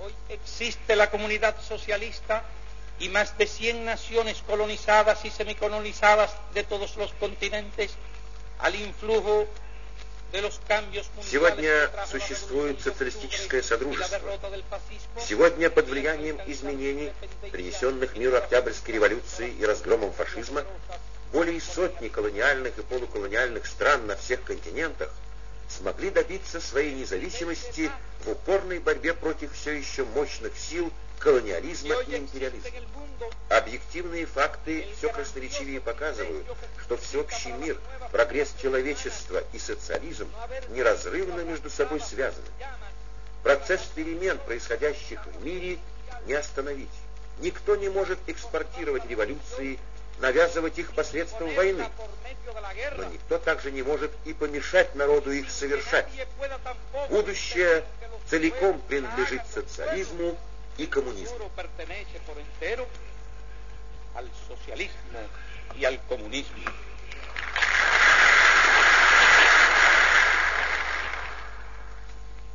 Hoy existe la comunidad socialista y más de 100 naciones colonizadas y semicolonizadas de todos los continentes al influjo. Сегодня существует социалистическое содружество. Сегодня под влиянием изменений, принесенных миру Октябрьской революции и разгромом фашизма, более сотни колониальных и полуколониальных стран на всех континентах смогли добиться своей независимости в упорной борьбе против все еще мощных сил колониализма и империализма. Объективные факты все красноречивее показывают, что всеобщий мир, прогресс человечества и социализм неразрывно между собой связаны. Процесс перемен, происходящих в мире, не остановить. Никто не может экспортировать революции, навязывать их посредством войны. Но никто также не может и помешать народу их совершать. Будущее целиком принадлежит социализму и коммунизму. Al socialismo y al comunismo.